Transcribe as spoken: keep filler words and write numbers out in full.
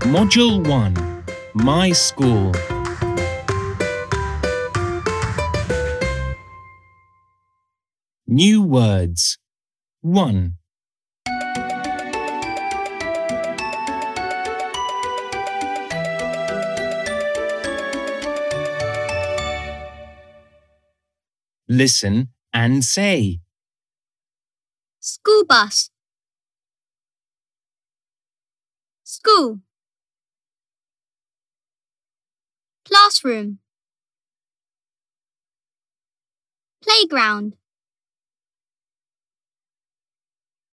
Module one. My School. New words. one. Listen and say. School bus. School. Classroom. Playground.